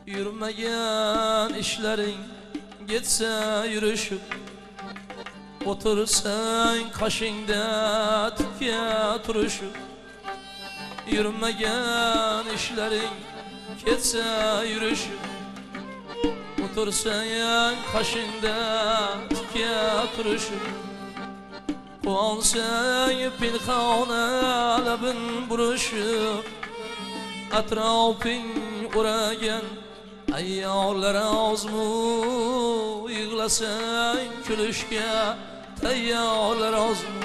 Yürümeyen işlerin gitse yürüşüp, otursan kaşında tüke turuşup. Yürümeyen işlerin gitse yürüşüp, otursan kaşında tüke turuşup. Kuansan pinhana labın buruşup, atrafın uğrayan ayyorlar azmu. Yığlasan külüşke tayyorlar azmu.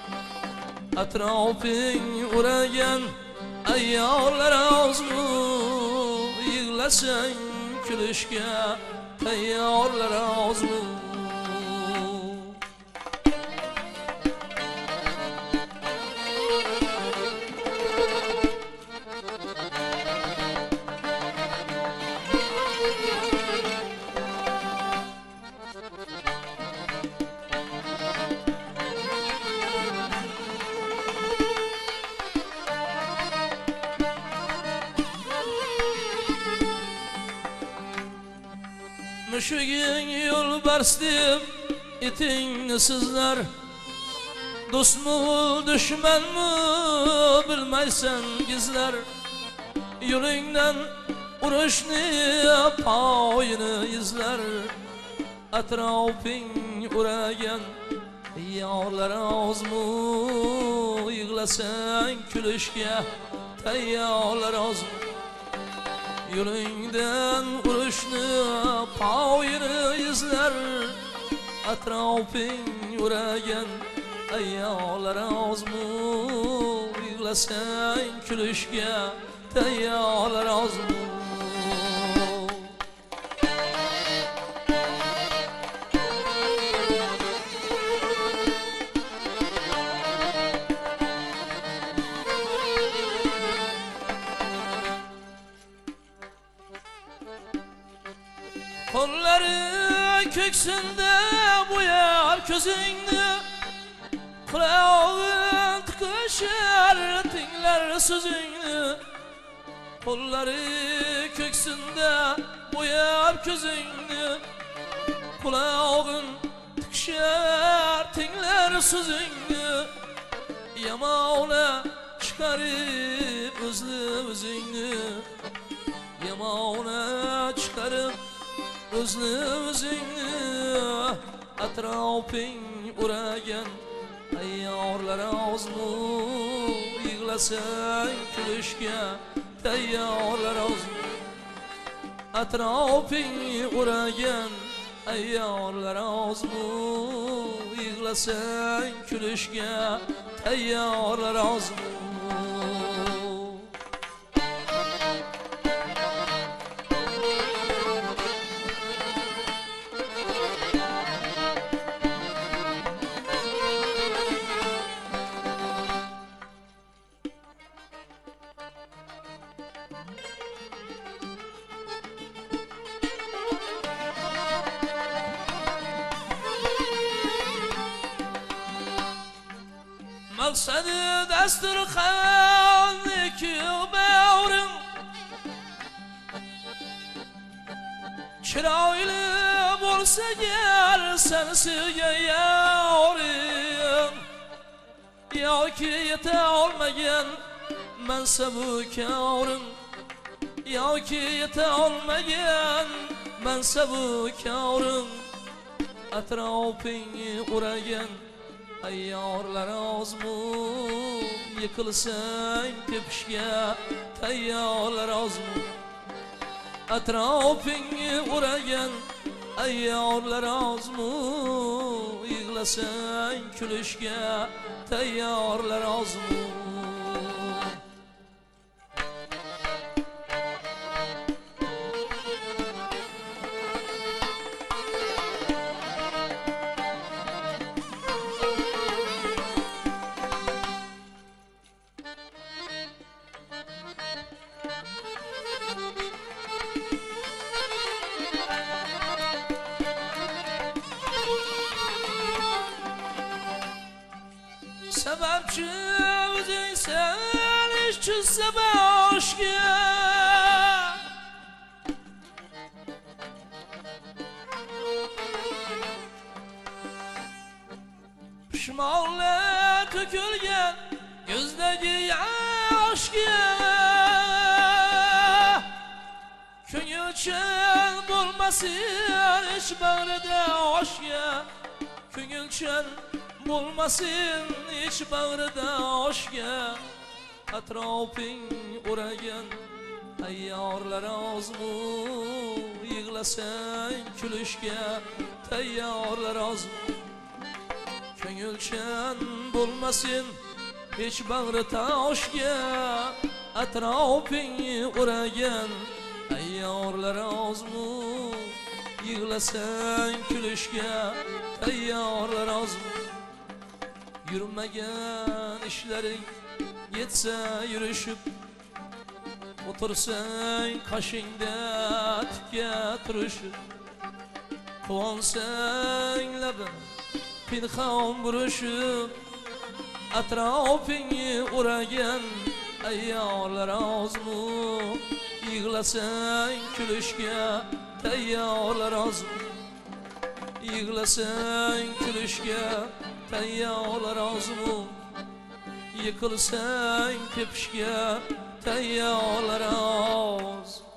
Atrafın uğrayan ayyorlar azmu. Yığlasan külüşke tayyorlar azmu. Müşüğün yol barstip itin sizler. Dost mu düşman mı bilmeysen gizler. Yolundan uğraşını payını izler. Atrafın uğrayan yarlar az mı? Yığlasan külüşke tayyarlar az mı? Yolundan uğraşını payını izler. Atrafın uğrayan ayyorlar az mı? Yığlasan külüşke tayyarlar az mı? Kolları köksünde buyar közünde. Kulağın tıkışır dinler sözünü. Kolları köksünde buyar közünde. Kulağın tıkışır dinler sözünü. Yamağına çıkarıp özlü özünü. Yamağına çıkarıp özlü özünü. Atrafın uğrayan ayyorlar az mı? Yığlasan külüşke tayyarlar az mı? Atrafın uğrayan ayyorlar az mı? Yığlasan külüşke tayyarlar az mı? Maksadı dasturxon iki bağrım. Chiroyli bo'lsa gel sensiga yorim. Yoki yeta olmagan mansabu korim. Yoki yeta olmagan mansabu korim. Atrofingni o'ragan ayyorlar az mı? Yıkılsan tepişke tayyorlar az mı? Atrofingni o'ragan ayyorlar az mı? Yığlasan külüşke tayyorlar az mı? Sebepçi özüysen işçi sebep aşkı. Pişmanla tökülgen gözdagi yoshga ko'ngilchan bo'lmasin hech bag'rida oshga ko'ngilchan bo'lmasin hech bag'rida oshga atrofing o'ragan ayyorlar ozmu yig'lasang kulishga tayyorlar ozmu ko'ngilchan bo'lmasin hech bag'ri toshga atrofing o'ragan ayyorlar ozmu yig'lasang kulishga tayyorlar ozmu yurmagan ishlaring yetsa yurishib o'tirsang qoshingda tikka turishib quvonsang labing pinhon burishib atrofingni o'ragan ayyorlar ozmu yig'lasang kulishga tayyorlar ozmu yig'lasang kulishga tayyorlar ozmu yiqilsang tepishga tayyorlar oz